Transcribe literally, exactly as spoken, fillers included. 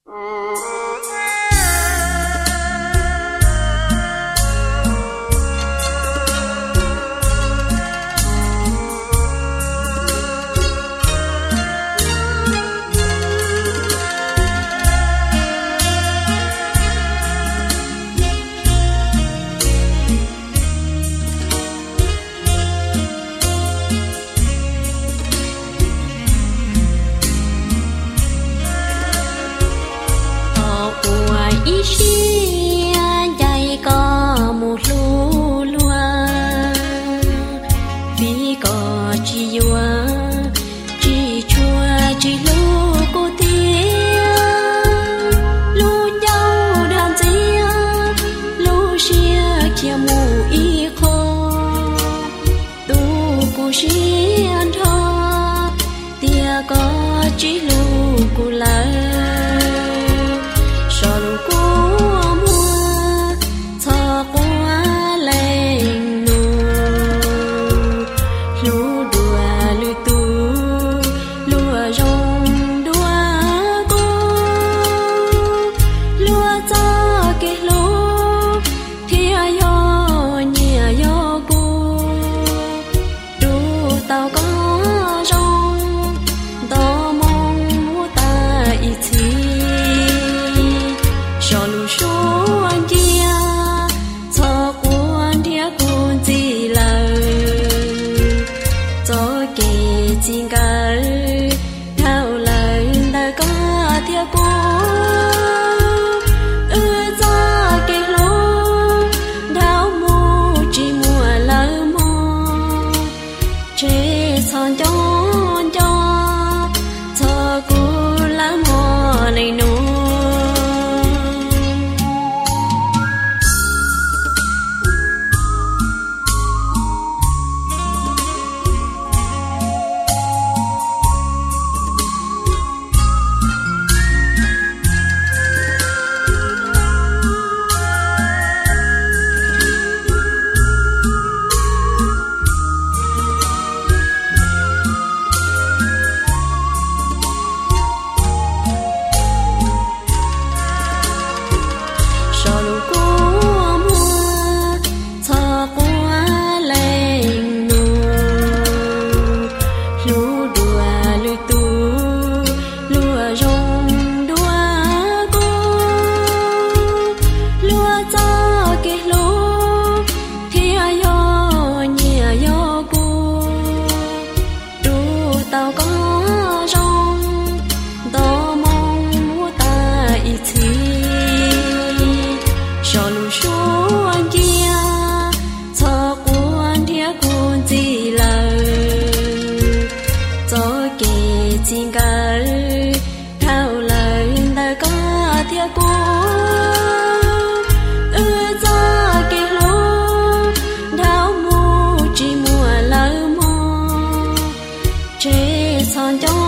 ý xia dạy có một lúa lúa vì có chỉ vua chỉ chua chỉ lúa cô tia lúa nhau đàn chia lúa xia chia mù ý khô tu cô xiên thọ tia có chỉ lúa cô lại tao có rong tao mong mua ta ý chí cho lũ số anh kia cho cuốn thía cuốn gì lời cho kể chính cái theo lời ta có thía cuốn ưa ra kể lũ đau mù chỉ mùa lỡ chế son chón cho cho cô lá mò này nô tao có rong tao mong mua ta ý chí cho lũ số anh kia cho cuốn thía cuốn gì lời cho kể chính cái theo lời ta có thía cuốn ưa ra kể lũ đau mù chỉ mùa lỡ chế son cho